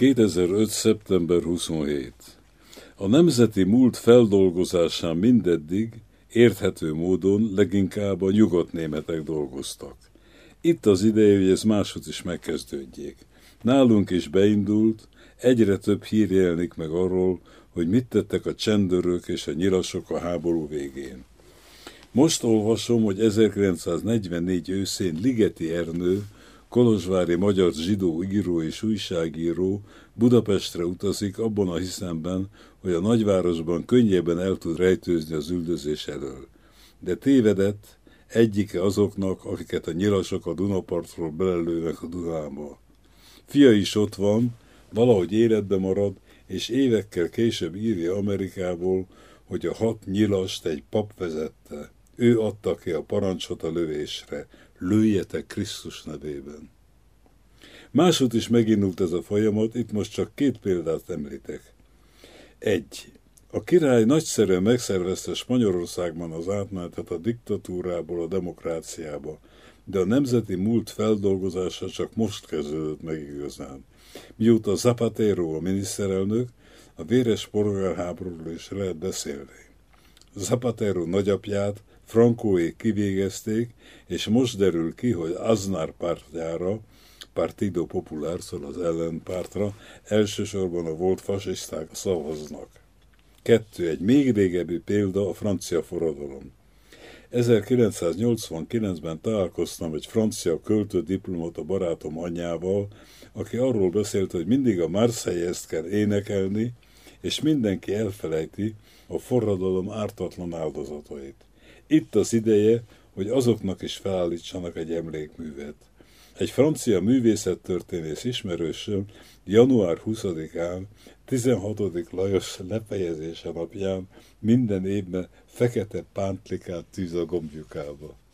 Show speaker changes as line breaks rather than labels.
2005. szeptember 27. A nemzeti múlt feldolgozásán mindeddig érthető módon leginkább a nyugodt németek dolgoztak. Itt az ideje, hogy ez máshogy is megkezdődjék. Nálunk is beindult, egyre több hír jelenik meg arról, hogy mit tettek a csendőrök és a nyilasok a háború végén. Most olvasom, hogy 1944 őszén Ligeti Ernő, kolozsvári magyar zsidó író és újságíró Budapestre utazik abban a hiszemben, hogy a nagyvárosban könnyebben el tud rejtőzni az üldözés elől. De tévedett, egyike azoknak, akiket a nyilasok a Dunapartról belelőnek a Dunába. Fia is ott van, valahogy életbe marad, és évekkel később írja Amerikából, hogy a 6 nyilast egy pap vezette. Ő adta ki a parancsot a lövésre. Lőjetek Krisztus nevében. Máshogy is megindult ez a folyamat, itt most csak 2 példát említek. 1. A király nagyszerűen megszervezte Spanyolországban az átmenetet a diktatúrából a demokráciába, de a nemzeti múlt feldolgozása csak most kezdődött meg igazán. Mióta Zapatero a miniszterelnök, a véres polgárháborúról is lehet beszélni. Zapatero nagyapját Francóék kivégezték, és most derül ki, hogy Aznar pártjára, Partido Popular, szóval az ellenpártra, elsősorban a volt fasiszták szavaznak. 2. Egy még régebbi példa a francia forradalom. 1989-ben találkoztam egy francia költő diplomata barátom anyjával, aki arról beszélt, hogy mindig a Marseillaise-t kell énekelni, és mindenki elfelejti a forradalom ártatlan áldozatait. Itt az ideje, hogy azoknak is felállítsanak egy emlékművet. Egy francia művészettörténész ismerősöm január 20-án 16. Lajos lefejezése napján minden évben fekete pántlikát tűz a gombjukába.